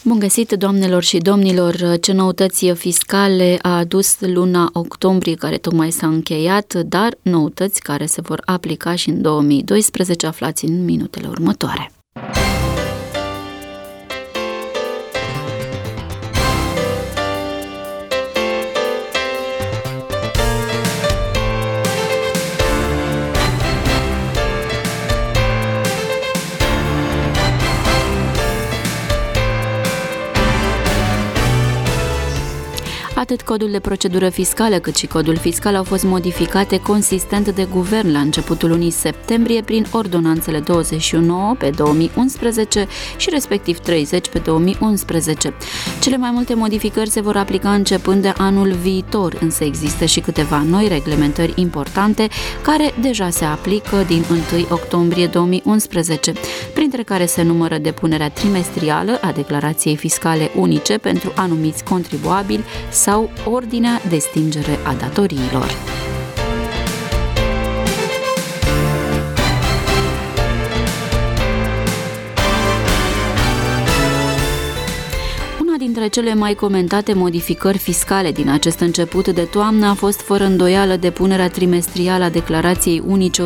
Bun găsit, doamnelor și domnilor! Ce noutăți fiscale a adus luna octombrie care tocmai s-a încheiat, dar noutăți care se vor aplica și în 2012, aflați în minutele următoare. Atât codul de procedură fiscală cât și codul fiscal au fost modificate consistent de guvern la începutul lunii septembrie prin ordonanțele 29 pe 2011 și respectiv 30 pe 2011. Cele mai multe modificări se vor aplica începând de anul viitor, însă există și câteva noi reglementări importante care deja se aplică din 1 octombrie 2011, printre care se numără depunerea trimestrială a declarației fiscale unice pentru anumiți contribuabili sau ordinea de stingere a datoriilor. Dintre cele mai comentate modificări fiscale din acest început de toamnă a fost fără îndoială depunerea trimestrială a declarației unice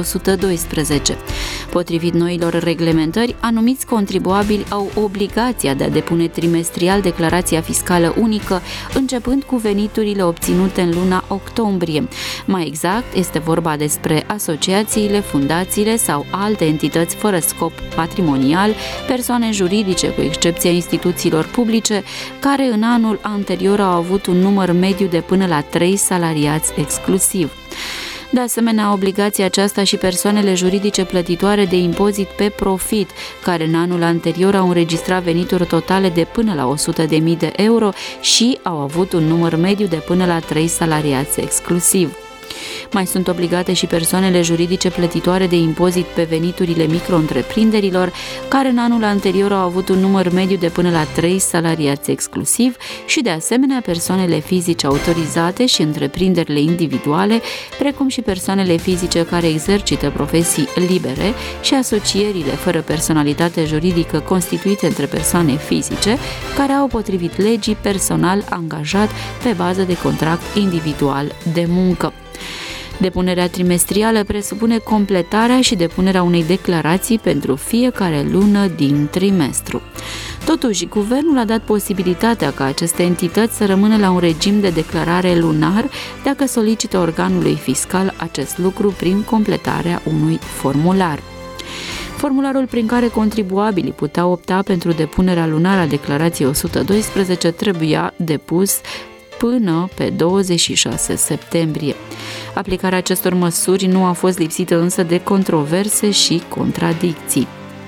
112. Potrivit noilor reglementări, anumiți contribuabili au obligația de a depune trimestrial declarația fiscală unică, începând cu veniturile obținute în luna octombrie. Mai exact, este vorba despre asociațiile, fundațiile sau alte entități fără scop patrimonial, persoane juridice, cu excepția instituțiilor publice, care în anul anterior au avut un număr mediu de până la 3 salariați exclusiv. De asemenea, obligația aceasta și persoanele juridice plătitoare de impozit pe profit, care în anul anterior au înregistrat venituri totale de până la 100.000 de euro și au avut un număr mediu de până la 3 salariați exclusiv. Mai sunt obligate și persoanele juridice plătitoare de impozit pe veniturile micro-întreprinderilor, care în anul anterior au avut un număr mediu de până la 3 salariați exclusiv și, de asemenea, persoanele fizice autorizate și întreprinderile individuale, precum și persoanele fizice care exercită profesii libere și asocierile fără personalitate juridică constituite între persoane fizice, care au, potrivit legii, personal angajat pe bază de contract individual de muncă. Depunerea trimestrială presupune completarea și depunerea unei declarații pentru fiecare lună din trimestru. Totuși, guvernul a dat posibilitatea ca aceste entități să rămână la un regim de declarare lunar dacă solicită organului fiscal acest lucru prin completarea unui formular. Formularul prin care contribuabilii puteau opta pentru depunerea lunară a declarației 112 trebuia depus până pe 26 septembrie. Aplicarea acestor măsuri nu a fost lipsită însă de controverse și contradicții.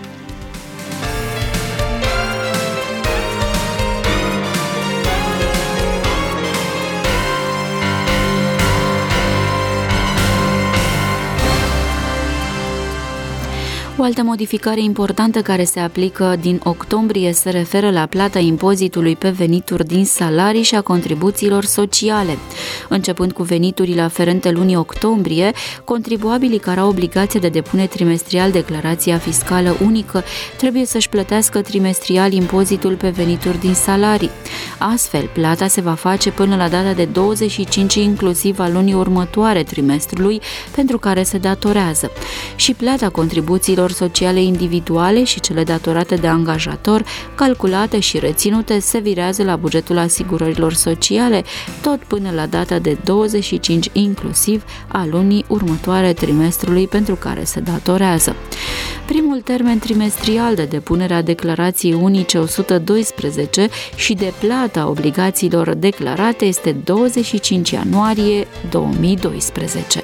O altă modificare importantă care se aplică din octombrie se referă la plata impozitului pe venituri din salarii și a contribuțiilor sociale. Începând cu veniturile aferente lunii octombrie, contribuabilii care au obligația de depune trimestrial declarația fiscală unică trebuie să-și plătească trimestrial impozitul pe venituri din salarii. Astfel, plata se va face până la data de 25 inclusiv a lunii următoare trimestrului pentru care se datorează. Și plata contribuțiilor sociale individuale și cele datorate de angajator, calculate și reținute, se virează la bugetul asigurărilor sociale, tot până la data de 25 inclusiv a lunii următoare trimestrului pentru care se datorează. Primul termen trimestrial de depunere a declarației unice 112 și de plata obligațiilor declarate este 25 ianuarie 2012.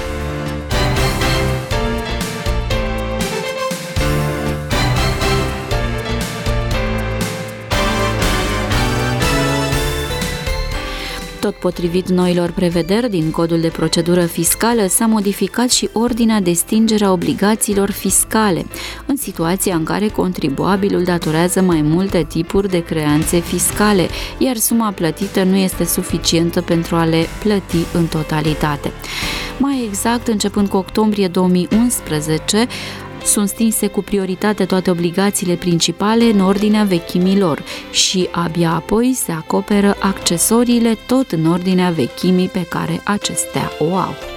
Tot potrivit noilor prevederi din codul de procedură fiscală, s-a modificat și ordinea de stingere a obligațiilor fiscale, în situația în care contribuabilul datorează mai multe tipuri de creanțe fiscale, iar suma plătită nu este suficientă pentru a le plăti în totalitate. Mai exact, începând cu octombrie 2011, sunt stinse cu prioritate toate obligațiile principale în ordinea vechimilor și abia apoi se acoperă accesoriile tot în ordinea vechimii pe care acestea o au.